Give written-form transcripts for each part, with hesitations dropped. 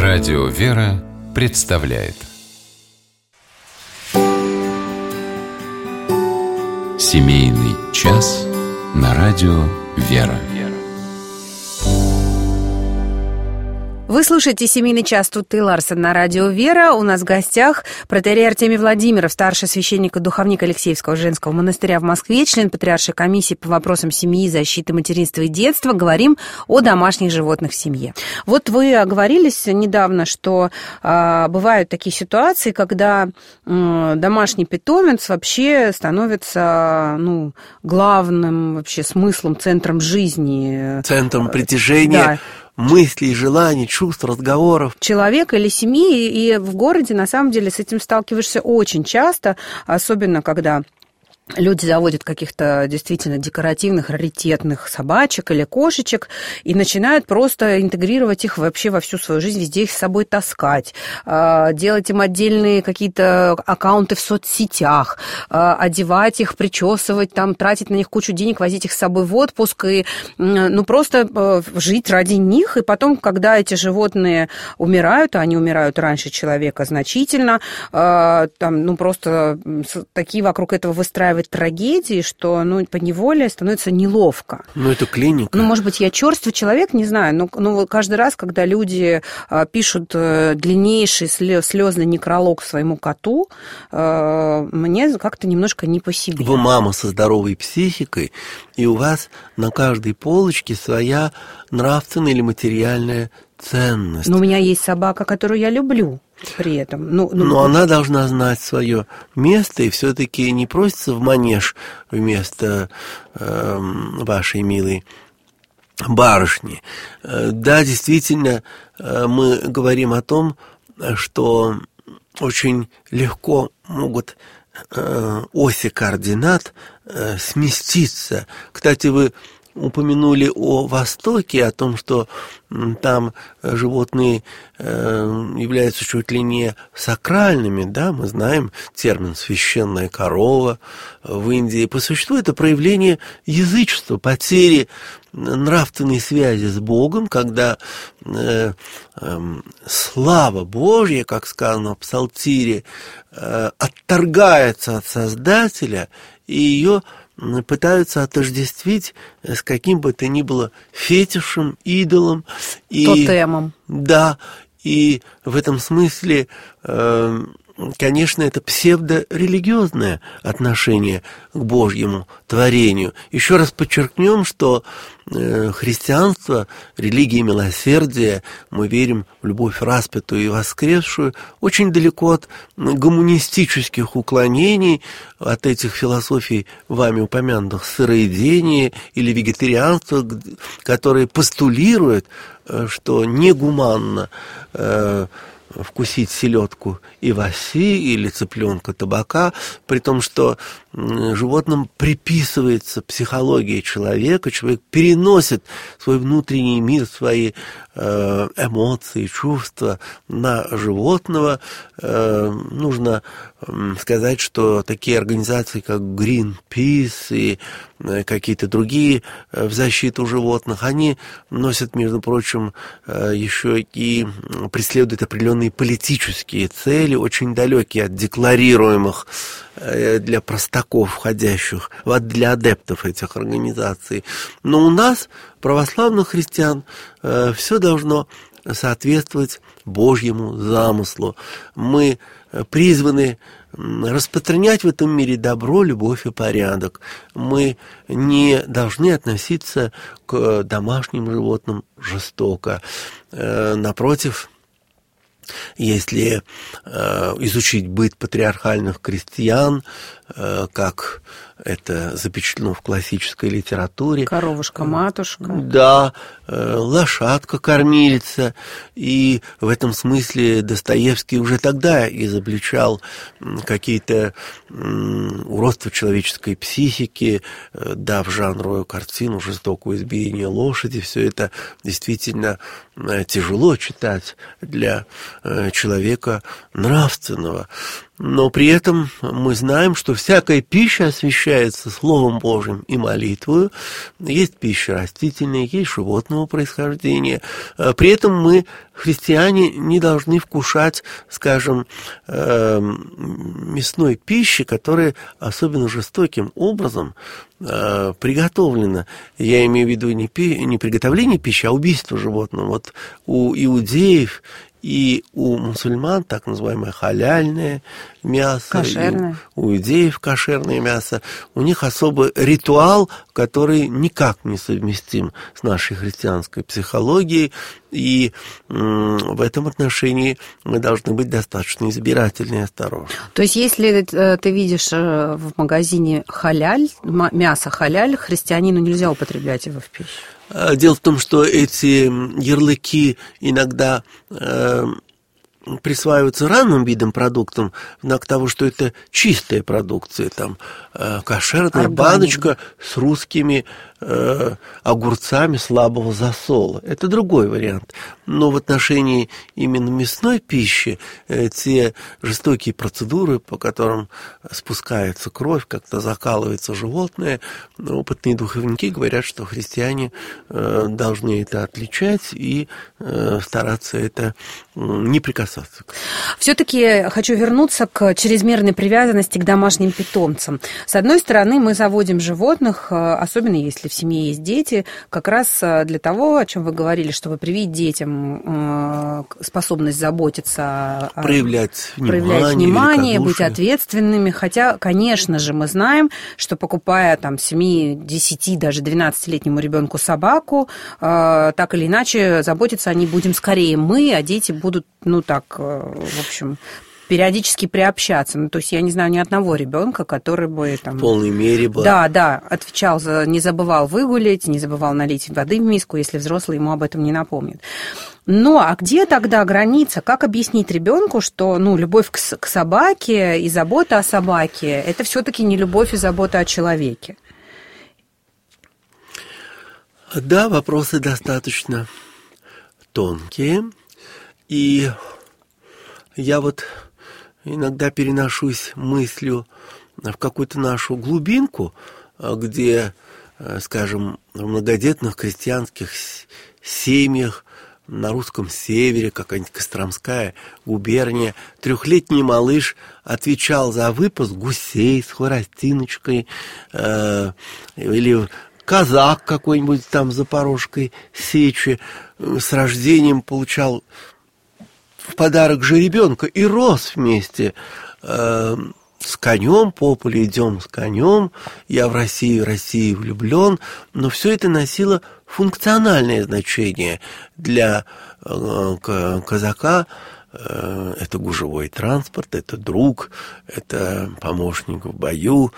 Радио «Вера» представляет Семейный час на радио «Вера». Вы слушаете «Семейный час» тут и Ларсон на радио «Вера». У нас в гостях протоиерей Артемий Владимиров, старший священник и духовник Алексеевского женского монастыря в Москве, член Патриаршей комиссии по вопросам семьи, защиты материнства и детства. Говорим о домашних животных в семье. Вот вы оговорились недавно, что бывают такие ситуации, когда домашний питомец вообще становится главным вообще смыслом, центром жизни. Центром притяжения. Да. Мыслей, желаний, чувств, разговоров. Человека или семьи, и в городе, на самом деле, с этим сталкиваешься очень часто, особенно когда люди заводят каких-то действительно декоративных, раритетных собачек или кошечек и начинают просто интегрировать их вообще во всю свою жизнь, везде их с собой таскать, делать им отдельные какие-то аккаунты в соцсетях, одевать их, причесывать, тратить на них кучу денег, возить их с собой в отпуск и просто жить ради них. И потом, когда эти животные умирают, а они умирают раньше человека значительно, просто такие вокруг этого выстраивают трагедии, что, поневоле становится неловко. Это клиника. Может быть, я черствый человек, не знаю, но каждый раз, когда люди пишут длиннейший слезный некролог своему коту, мне как-то немножко не по себе. Вы мама со здоровой психикой, и у вас на каждой полочке своя нравственная или материальная ценность. Но у меня есть собака, которую я люблю. При этом. Но она должна знать свое место и все-таки не просится в манеж вместо вашей милой барышни. Да, действительно, мы говорим о том, что очень легко могут оси координат сместиться. Кстати, вы упомянули о Востоке, о том, что там животные являются чуть ли не сакральными, да, мы знаем термин «священная корова» в Индии. По существу это проявление язычества, потери нравственной связи с Богом, когда слава Божья, как сказано в Псалтире, отторгается от Создателя, и ее пытаются отождествить с каким бы то ни было фетишем, идолом. Тотемом. Да, и в этом смысле, конечно, это псевдорелигиозное отношение к Божьему творению. Еще раз подчеркнем, что христианство, религия милосердия, мы верим в любовь распятую и воскресшую, очень далеко от гуманистических уклонений, от этих философий, вами упомянутых, сыроедения или вегетарианства, которые постулируют, что негуманно вкусить селедку иваси или цыпленка табака, при том, что животным приписывается психология человека, человек переносит свой внутренний мир, свои эмоции, чувства на животного. Нужно сказать, что такие организации, как Greenpeace и какие-то другие в защиту животных, они носят, между прочим, еще и преследуют определенные политические цели, очень далекие от декларируемых для простаков, входящих, для адептов этих организаций. Но у нас, православных христиан, все должно соответствовать Божьему замыслу. Мы призваны распространять в этом мире добро, любовь и порядок. Мы не должны относиться к домашним животным жестоко. Напротив, если изучить быт патриархальных крестьян, как это запечатлено в классической литературе. Коровушка-матушка. Да, лошадка-кормилица. И в этом смысле Достоевский уже тогда изобличал какие-то уродства человеческой психики, дав жанровую картину «Жестокое избиение лошади». Все это действительно тяжело читать для человека нравственного. Но при этом мы знаем, что всякая пища освящается Словом Божьим и молитвою. Есть пища растительная, есть животного происхождения. При этом мы, христиане, не должны вкушать, скажем, мясной пищи, которая особенно жестоким образом приготовлена. Я имею в виду не приготовление пищи, а убийство животного. Вот у иудеев и у мусульман так называемое халяльное мясо, кошерное. У иудеев кошерное мясо. У них особый ритуал, который никак не совместим с нашей христианской психологией. И в этом отношении мы должны быть достаточно избирательны и осторожны. То есть, если ты видишь в магазине халяль, мясо халяль, христианину нельзя употреблять его в пищу? Дело в том, что эти ярлыки иногда присваиваются разным видам продуктам в знак того, что это чистая продукция, там кошерная баночка с русскими огурцами слабого засола. Это другой вариант. Но в отношении именно мясной пищи те жестокие процедуры, по которым спускается кровь, как-то закалывается животное, опытные духовники говорят, что христиане должны это отличать и стараться это не прикасаться. Все-таки хочу вернуться к чрезмерной привязанности к домашним питомцам. С одной стороны, мы заводим животных, особенно если в семье есть дети, как раз для того, о чем вы говорили, чтобы привить детям способность заботиться, проявлять внимание, быть ответственными. Хотя, конечно же, мы знаем, что покупая там 7, 10, даже 12-летнему ребенку собаку, так или иначе заботиться о ней будем скорее мы, а дети будут, в общем, периодически приобщаться. То есть я не знаю ни одного ребенка, который бы там... В полной мере бы. Да, отвечал, не забывал выгулять, не забывал налить воды в миску, если взрослый ему об этом не напомнит. Ну, а где тогда граница? Как объяснить ребенку, что, любовь к собаке и забота о собаке – это все-таки не любовь и забота о человеке? Да, вопросы достаточно тонкие. И я иногда переношусь мыслью в какую-то нашу глубинку, где, скажем, в многодетных крестьянских семьях на русском севере, какая-нибудь Костромская губерния, 3-летний малыш отвечал за выпас гусей с хворостиночкой, или казак какой-нибудь там в Запорожской сечи с рождением получал в подарок жеребенка и рос вместе с конем, по полю идем с конем, я в Россию влюблен, но все это носило функциональное значение для казака. Это гужевой транспорт, это друг, это помощник в бою,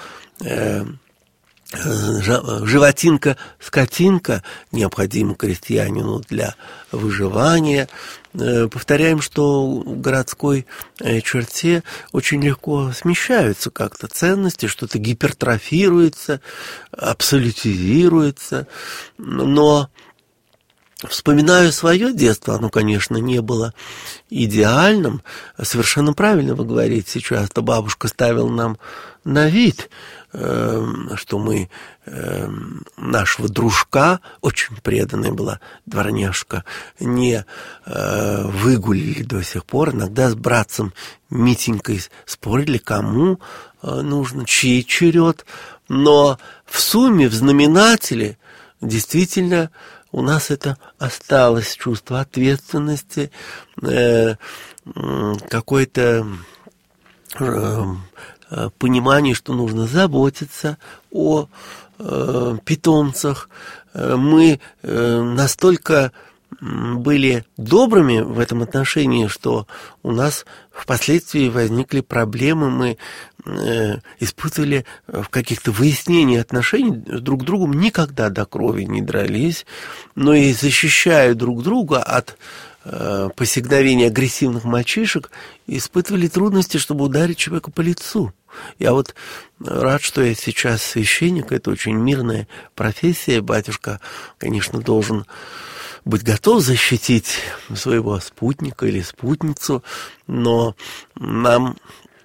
животинка, скотинка необходима крестьянину для выживания. Повторяем, что в городской черте очень легко смещаются как-то ценности, что-то гипертрофируется, абсолютизируется. Но вспоминаю свое детство, оно, конечно, не было идеальным. Совершенно правильно вы говорите сейчас, что бабушка ставила нам на вид, что мы нашего дружка, очень преданная была дворняжка, не выгулили до сих пор. Иногда с братцем Митенькой спорили, кому нужно, чей черед. Но в сумме, в знаменателе, действительно, у нас это осталось, чувство ответственности, какое-то понимание, что нужно заботиться о питомцах. Мы настолько были добрыми в этом отношении, что у нас впоследствии возникли проблемы, мы испытывали в каких-то выяснениях отношений друг к другу, никогда до крови не дрались, но и защищая друг друга от посягновения агрессивных мальчишек, испытывали трудности, чтобы ударить человека по лицу. Я рад, что я сейчас священник, это очень мирная профессия. Батюшка, конечно, должен быть готов защитить своего спутника или спутницу, но нам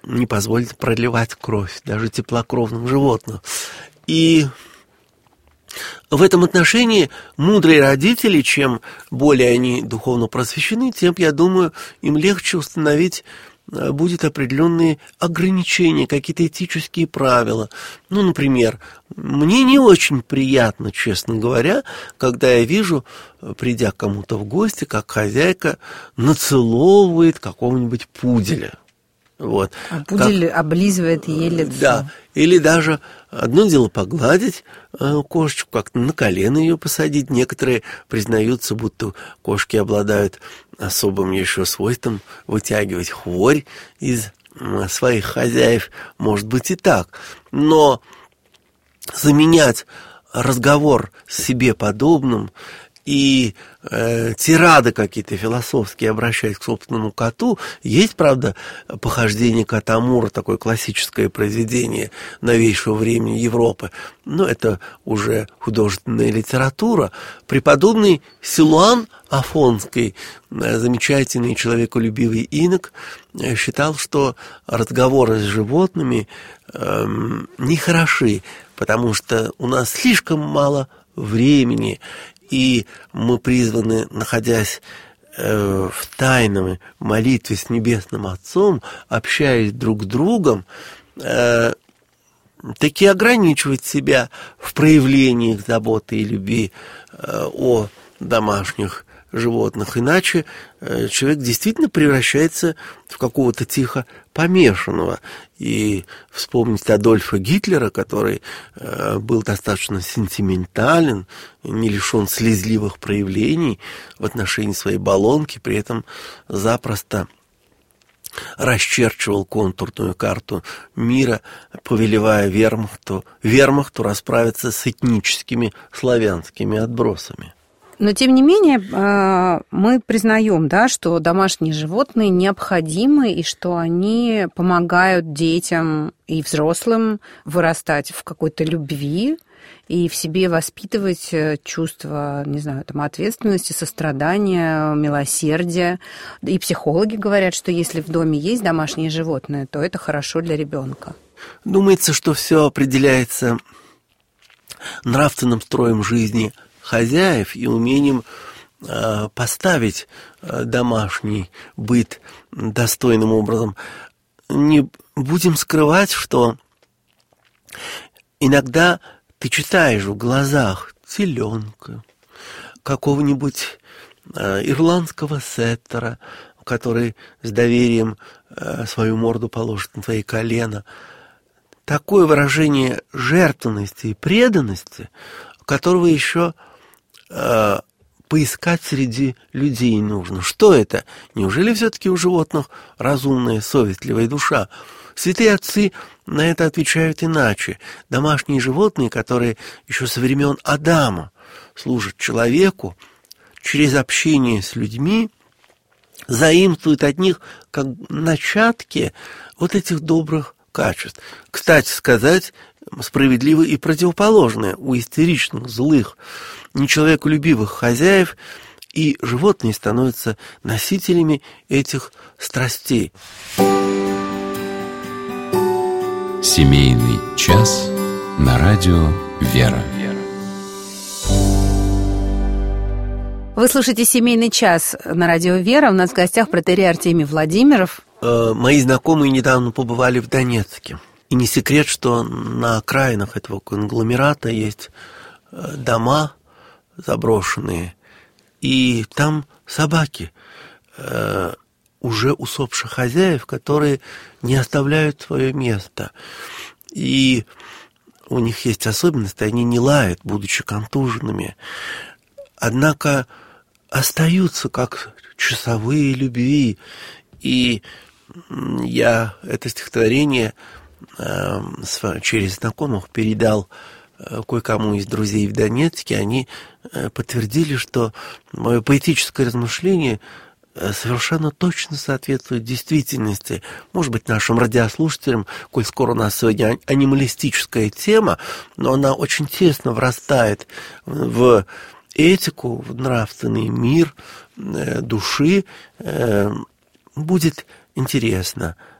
не позволит проливать кровь даже теплокровным животным. И в этом отношении мудрые родители, чем более они духовно просвещены, тем, я думаю, им легче установить будет определенные ограничения, какие-то этические правила. Ну, например, мне не очень приятно, честно говоря, когда я вижу, придя к кому-то в гости, как хозяйка нацеловывает какого-нибудь пуделя. Вот. А пудель облизывает ей лицо. Да, или даже одно дело погладить кошечку, как-то на колено ее посадить. Некоторые признаются, будто кошки обладают особым еще свойством вытягивать хворь из своих хозяев. Может быть и так. Но заменять разговор с себе подобным и тирады какие-то философские обращать к собственному коту. Есть, правда, «Похождение кота Мура», такое классическое произведение новейшего времени Европы, но это уже художественная литература. Преподобный Силуан Афонский, замечательный человеколюбивый инок, считал, что разговоры с животными нехороши, потому что у нас слишком мало времени, и мы призваны, находясь в тайной молитве с Небесным Отцом, общаясь друг с другом, таки ограничивать себя в проявлении заботы и любви о домашних животных. Иначе человек действительно превращается в какого-то тихо помешанного. И вспомнить Адольфа Гитлера, который был достаточно сентиментален, не лишен слезливых проявлений в отношении своей баллонки, при этом запросто расчерчивал контурную карту мира, повелевая вермахту расправиться с этническими славянскими отбросами. Но, тем не менее, мы признаем, да, что домашние животные необходимы и что они помогают детям и взрослым вырастать в какой-то любви и в себе воспитывать чувство, не знаю, там, ответственности, сострадания, милосердия. И психологи говорят, что если в доме есть домашние животные, то это хорошо для ребенка. Думается, что все определяется нравственным строем жизни хозяев и умением поставить домашний быт достойным образом. Не будем скрывать, что иногда ты читаешь в глазах теленка, какого-нибудь ирландского сеттера, который с доверием свою морду положит на твои колена. Такое выражение жертвенности и преданности, которого еще поискать среди людей нужно. Что это? Неужели все-таки у животных разумная, совестливая душа? Святые отцы на это отвечают иначе. Домашние животные, которые еще со времен Адама служат человеку, через общение с людьми заимствуют от них как начатки вот этих добрых качеств. Кстати сказать, справедливо и противоположное. У истеричных, злых, нечеловеколюбивых хозяев и животные становятся носителями этих страстей. Семейный час на радио «Вера». Вы слушаете «Семейный час» на радио «Вера». У нас в гостях протоиерей Артемий Владимиров. Мои знакомые недавно побывали в Донецке. И не секрет, что на окраинах этого конгломерата есть дома заброшенные, и там собаки уже усопших хозяев, которые не оставляют свое место. И у них есть особенность, они не лают, будучи контуженными, однако остаются как часовые любви. И я это стихотворение через знакомых передал кое-кому из друзей в Донецке. Они подтвердили, что мое поэтическое размышление совершенно точно соответствует действительности. Может быть, нашим радиослушателям, коль скоро у нас сегодня анималистическая тема, но она очень тесно врастает в этику, в нравственный мир души, будет интересно.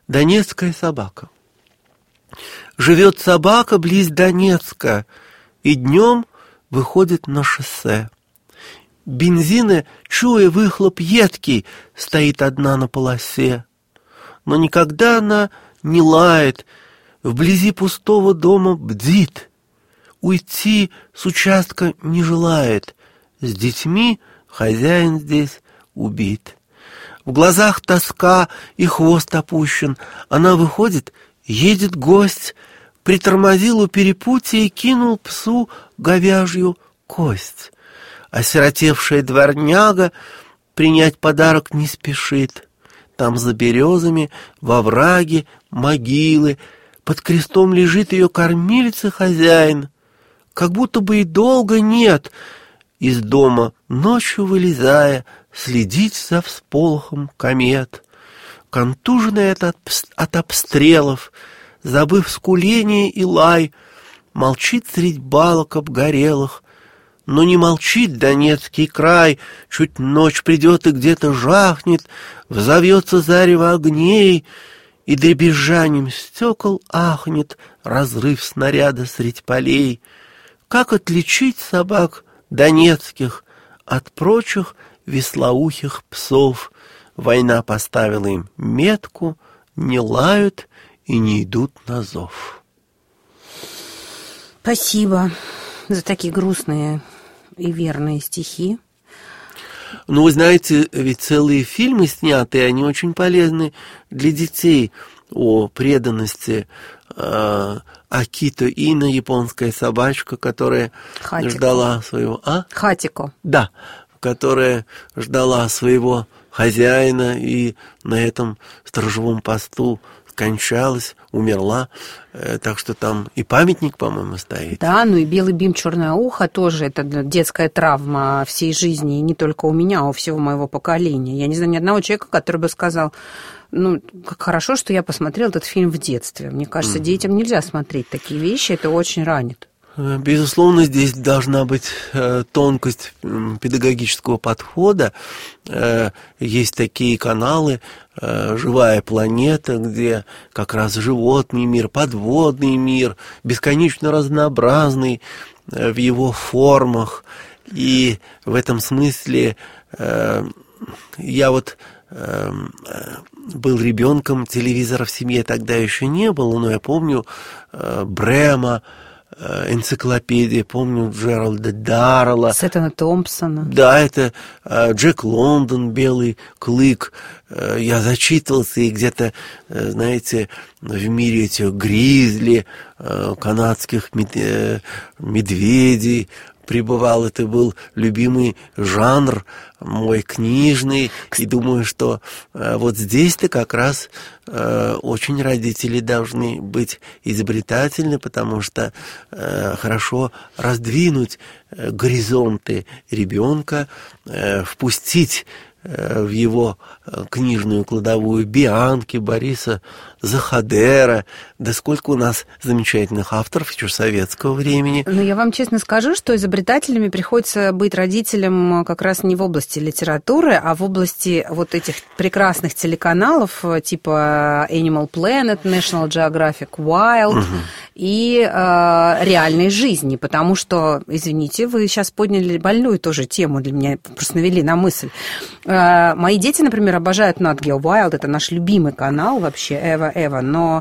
Донецкая собака. Живет собака близ Донецка и днем выходит на шоссе. Бензина, чуя выхлоп едкий, стоит одна на полосе. Но никогда она не лает, вблизи пустого дома бдит. Уйти с участка не желает, с детьми хозяин здесь убит. В глазах тоска и хвост опущен. Она выходит, едет гость, притормозил у перепутья и кинул псу говяжью кость. Осиротевшая дворняга принять подарок не спешит. Там за березами, во враге, могилы, под крестом лежит ее кормилица хозяин. Как будто бы и долго нет, из дома ночью вылезая, следить за всполохом комет. Контуженная от обстрелов, забыв скуление и лай, молчит средь балок обгорелых. Но не молчит Донецкий край, чуть ночь придет и где-то жахнет, взовьется зарево огней, и дребезжанием стекол ахнет разрыв снаряда средь полей. Как отличить собак донецких от прочих веслоухих псов? Война поставила им метку, не лают и не идут на зов. Спасибо за такие грустные и верные стихи. Ну, вы знаете, ведь целые фильмы сняты, они очень полезны для детей о преданности. Акито Ина, японская собачка, которая ждала своего... Хатико. Да, которая ждала своего хозяина и на этом сторожевом посту скончалась, умерла. Так что там и памятник, по-моему, стоит. Да, ну и белый бим, черное ухо тоже это детская травма всей жизни, и не только у меня, а у всего моего поколения. Я не знаю ни одного человека, который бы сказал: ну, как хорошо, что я посмотрел этот фильм в детстве. Мне кажется, детям нельзя смотреть такие вещи, это очень ранит. Безусловно, здесь должна быть тонкость педагогического подхода. Есть такие каналы «Живая планета», где как раз животный мир, подводный мир, бесконечно разнообразный в его формах. И в этом смысле я вот был ребенком, телевизора в семье тогда еще не было, но я помню Брема, энциклопедия, помню Джеральда Даррелла. Сеттона Томпсона. Да, это Джек Лондон, Белый клык. Я зачитывался, и где-то, знаете, в мире этих гризли, канадских медведей пребывал. Это был любимый жанр мой книжный. И думаю, что вот здесь-то как раз очень родители должны быть изобретательны, потому что хорошо раздвинуть горизонты ребенка, впустить в его книжную кладовую Бианки, Бориса Захадера, да сколько у нас замечательных авторов еще советского времени. Но я вам честно скажу, что изобретателями приходится быть родителям как раз не в области литературы, а в области вот этих прекрасных телеканалов типа Animal Planet, National Geographic Wild и реальной жизни, потому что, извините, вы сейчас подняли больную тоже тему для меня, просто навели на мысль. Мои дети, например, обожают Nat Geo Wild, это наш любимый канал вообще, Эва, но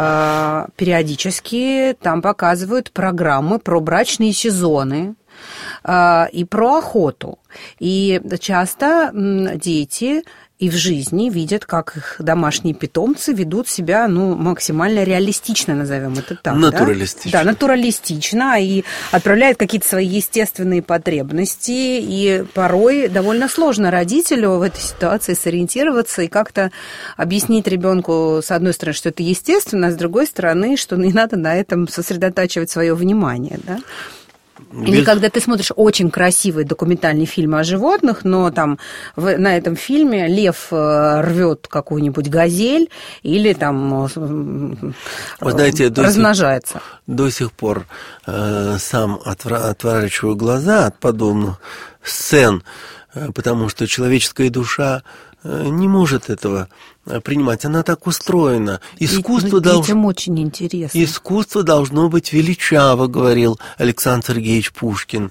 периодически там показывают программы про брачные сезоны и про охоту. И часто дети и в жизни видят, как их домашние питомцы ведут себя, ну, максимально реалистично, назовем это так. Натуралистично. Да, натуралистично, и отправляют какие-то свои естественные потребности, и порой довольно сложно родителю в этой ситуации сориентироваться и как-то объяснить ребенку, с одной стороны, что это естественно, а с другой стороны, что не надо на этом сосредотачивать свое внимание, да. Или когда ты смотришь очень красивый документальный фильм о животных, но там на этом фильме лев рвет какую-нибудь газель или там вы знаете, размножается. До сих пор сам отворачиваю глаза от подобных сцен, потому что человеческая душа не может этого принимать. Она так устроена. Детям очень интересно. Искусство должно быть величаво, говорил Александр Сергеевич Пушкин.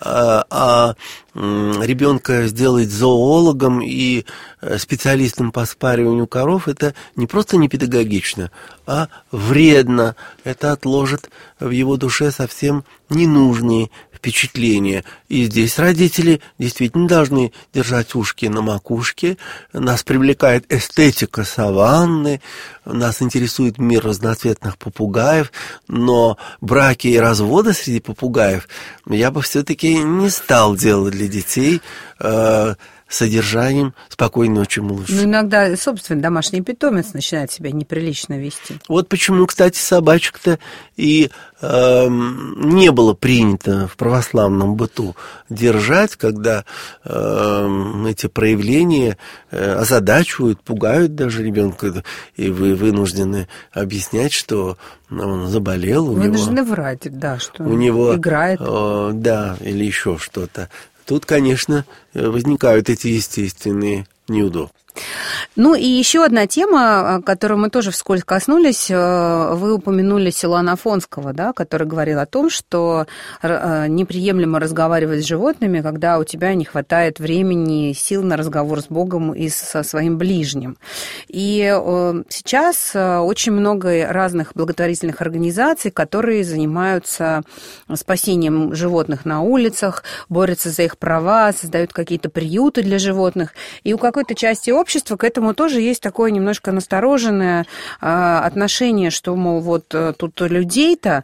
Ребенка сделать зоологом и специалистом по спариванию коров — это не просто не педагогично, а вредно. Это отложит в его душе совсем ненужные впечатления. И здесь родители действительно должны держать ушки на макушке. Нас привлекает эстетика саванны, нас интересует мир разноцветных попугаев, но браки и разводы среди попугаев я бы все-таки не стал делать для детей содержанием «Спокойной ночи, малыш». Ну, иногда, собственно, домашний питомец начинает себя неприлично вести. Вот почему, кстати, собачек-то и не было принято в православном быту держать, когда эти проявления озадачивают, пугают даже ребенка, и вы вынуждены объяснять, что он заболел. Вынуждены врать, да, что у него играет. Да, или еще что-то. Тут, конечно, возникают эти естественные неудобства. Ну и еще одна тема, которую мы тоже вскользь коснулись, вы упомянули Силуана Афонского, да, который говорил о том, что неприемлемо разговаривать с животными, когда у тебя не хватает времени и сил на разговор с Богом и со своим ближним. И сейчас очень много разных благотворительных организаций, которые занимаются спасением животных на улицах, борются за их права, создают какие-то приюты для животных. И у какой-то части общества к этому тоже есть такое немножко настороженное отношение, что, мол, вот тут людей-то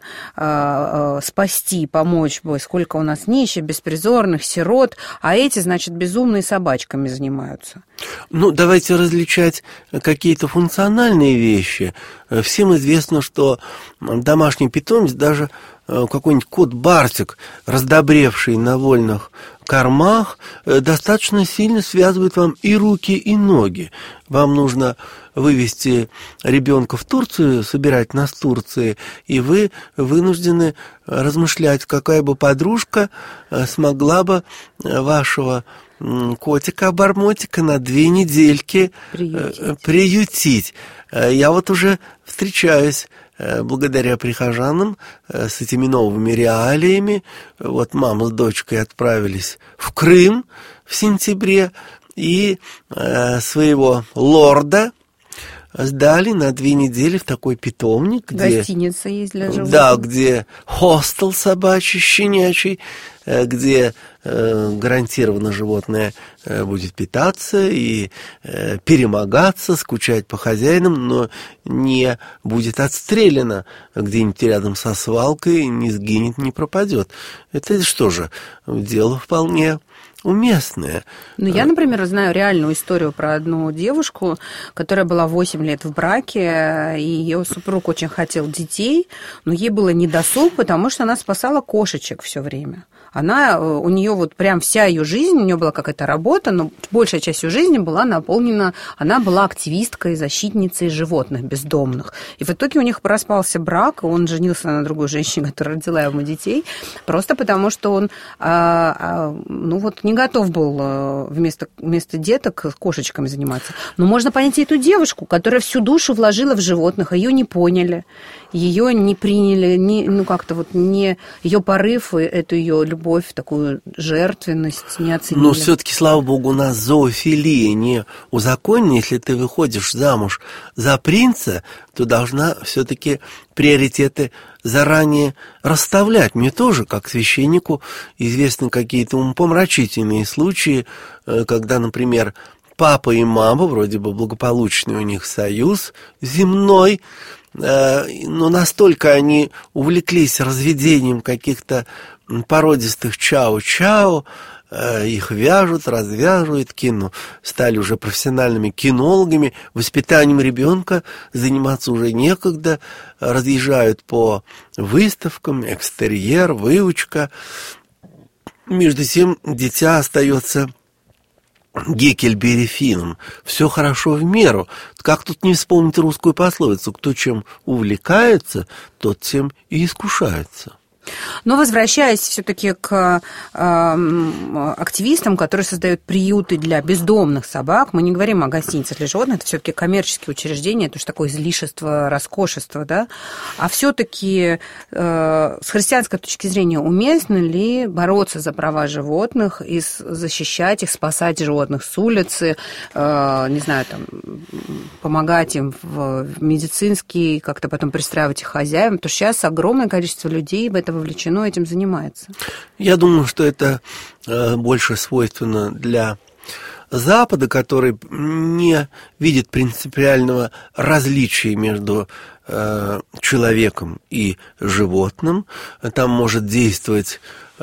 спасти, помочь бы, сколько у нас нищих, беспризорных, сирот, а эти, значит, безумные собачками занимаются. Ну, давайте различать какие-то функциональные вещи. Всем известно, что домашний питомец, даже какой-нибудь кот-барсик, раздобревший на вольных кормах, достаточно сильно связывает вам и руки, и ноги. Вам нужно вывести ребенка в Турцию, собирать нас в Турции, и вы вынуждены размышлять, какая бы подружка смогла бы вашего котика-обормотика на 2 недельки приютить. Я вот уже встречаюсь благодаря прихожанам с этими новыми реалиями. Вот мама с дочкой отправились в Крым в сентябре, и своего лорда сдали на 2 недели в такой питомник, где гостиница есть для животных. Да, где хостел собачий, щенячий, где гарантированно животное будет питаться и перемогаться, скучать по хозяинам, но не будет отстреляно где-нибудь рядом со свалкой, не сгинет, не пропадет. Это что же, дело вполне уместное. Ну, я, например, знаю реальную историю про одну девушку, которая была 8 лет в браке, и ее супруг очень хотел детей, но ей было недосуг, потому что она спасала кошечек все время. У нее вот прям вся ее жизнь, у нее была какая-то работа, но большая часть ее жизни была наполнена, она была активисткой, защитницей животных бездомных. И в итоге у них распался брак, он женился на другой женщине, которая родила ему детей, просто потому что он не готов был вместо деток с кошечками заниматься. Но можно понять эту девушку, которая всю душу вложила в животных, ее не поняли, ее не приняли, ее порыв, эту ее любовь, такую жертвенность не оценили. Но все-таки, слава богу, у нас зоофилия не узаконена. Если ты выходишь замуж за принца, то должна все-таки приоритеты заранее расставлять. Мне тоже, как священнику, известны какие-то умопомрачительные случаи, когда, например, папа и мама, вроде бы благополучный у них союз земной, но настолько они увлеклись разведением каких-то породистых чао-чао, их вяжут, развяжут, стали уже профессиональными кинологами, воспитанием ребенка заниматься уже некогда, разъезжают по выставкам, экстерьер, выучка. Между тем дитя остается Геккельбери-Финном. Все хорошо в меру. Как тут не вспомнить русскую пословицу? Кто чем увлекается, тот тем и искушается. Но возвращаясь все-таки к активистам, которые создают приюты для бездомных собак, мы не говорим о гостиницах для животных, это все-таки коммерческие учреждения, это же такое излишество, роскошество, да? А все-таки с христианской точки зрения уместно ли бороться за права животных и защищать их, спасать животных с улицы, не знаю, там, помогать им в медицинский, как-то потом пристраивать их хозяевам, потому что сейчас огромное количество людей в это вовлечено, этим занимается. Я думаю, что это больше свойственно для Запада, который не видит принципиального различия между человеком и животным. Там может действовать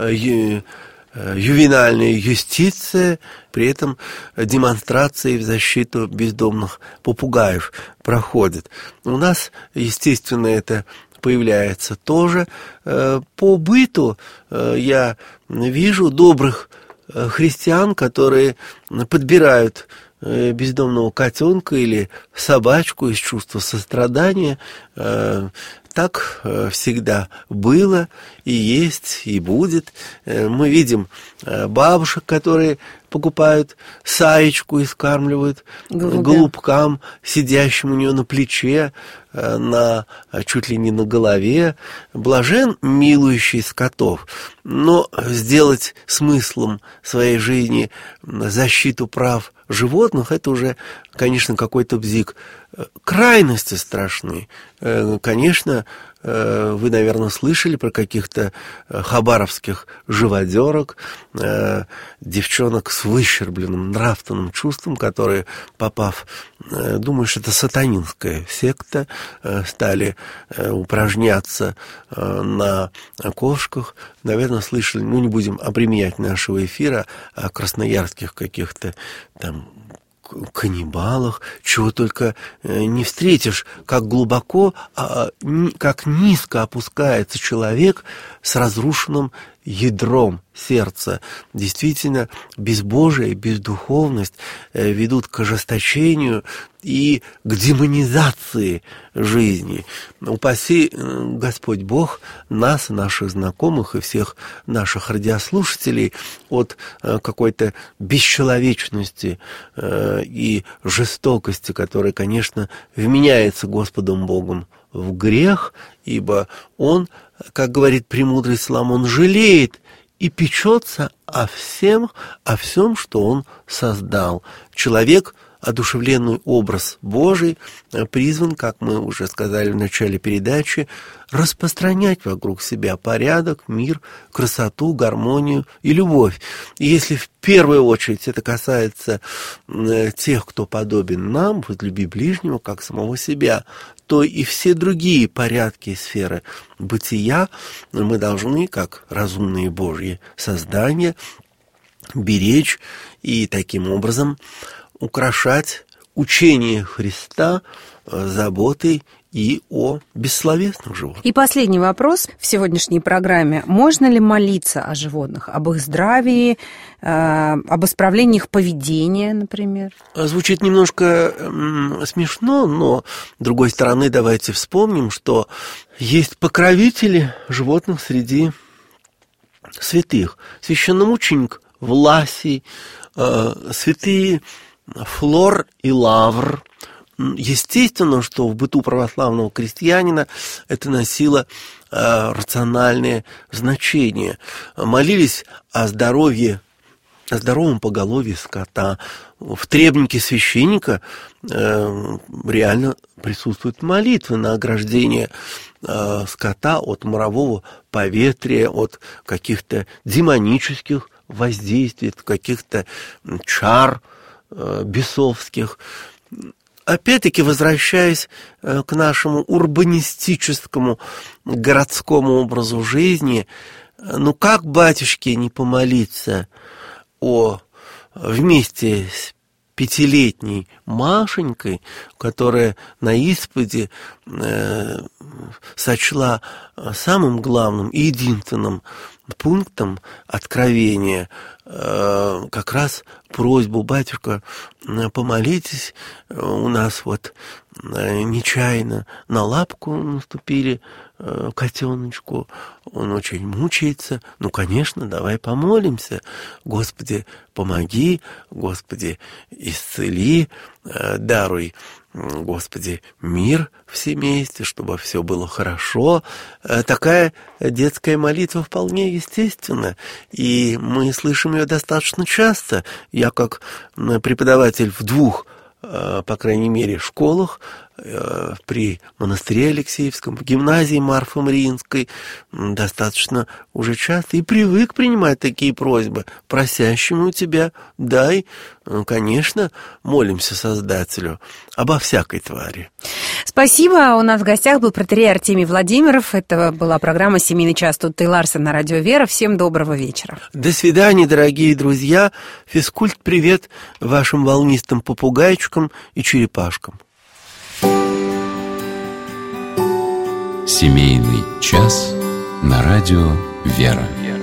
ювенальная юстиция, при этом демонстрации в защиту бездомных попугаев проходят. У нас, естественно, это появляется тоже. По быту я вижу добрых христиан, которые подбирают бездомного котенка или собачку из чувства сострадания. Так всегда было и есть, и будет. Мы видим бабушек, которые покупают саечку и скармливают голубкам, сидящим у нее на плече, чуть ли не на голове. Блажен милующий скотов. Но сделать смыслом своей жизни защиту прав животных, это уже, конечно, какой-то бзик. Крайности страшны. Конечно, вы, наверное, слышали про каких-то хабаровских живодерок, девчонок с выщербленным нравственным чувством, которые, попав, думаю, что это сатанинская секта, стали упражняться на кошках. Наверное, слышали, не будем обременять нашего эфира, о красноярских каких-то там каннибалах, чего только не встретишь, как глубоко, как низко опускается человек с разрушенным ядром сердца. Действительно, безбожие, бездуховность ведут к ожесточению и к демонизации жизни. Упаси Господь Бог нас, наших знакомых и всех наших радиослушателей от какой-то бесчеловечности и жестокости, которая, конечно, вменяется Господом Богом в грех, ибо Он, как говорит премудрый Соломон, жалеет и печется о всем, что Он создал. Человек, одушевленный образ Божий, призван, как мы уже сказали в начале передачи, распространять вокруг себя порядок, мир, красоту, гармонию и любовь. И если в первую очередь это касается тех, кто подобен нам, возлюби ближнего, как самого себя, то и все другие порядки и сферы бытия мы должны, как разумные Божьи создания, беречь и таким образом украшать учение Христа заботой и о бессловесных животных. И последний вопрос в сегодняшней программе. Можно ли молиться о животных, об их здравии, об исправлении их поведения, например? Звучит немножко смешно, но, с другой стороны, давайте вспомним, что есть покровители животных среди святых. Священномученик Власий, святые Флор и Лавр. Естественно, что в быту православного крестьянина это носило рациональное значение. Молились о здоровье, о здоровом поголовье скота. В требнике священника реально присутствуют молитвы на ограждение скота от морового поветрия, от каких-то демонических воздействий, от каких-то чар бесовских. Опять-таки, возвращаясь к нашему урбанистическому городскому образу жизни, как батюшке не помолиться вместе с 5-летней Машенькой, которая на исповеди сочла самым главным и единственным пунктом откровения как раз просьбу: батюшка, помолитесь, у нас вот нечаянно на лапку наступили котеночку, он очень мучается. Ну, конечно, давай помолимся. Господи, помоги, Господи, исцели, даруй, Господи, мир в семействе, чтобы все было хорошо. Такая детская молитва вполне естественна, и мы слышим ее достаточно часто. Я, как преподаватель в 2, по крайней мере, школах, при монастыре Алексеевском, в гимназии Марфы Мариинской, достаточно уже часто и привык принимать такие просьбы. Просящему у тебя дай. Конечно, молимся Создателю обо всякой твари. Спасибо. У нас в гостях был протоиерей Артемий Владимиров. Это была программа «Семейный час» Тутта и Ларсен на радио «Вера». Всем доброго вечера. До свидания, дорогие друзья. Физкульт, привет вашим волнистым попугайчикам и черепашкам. Семейный час на радио «Вера».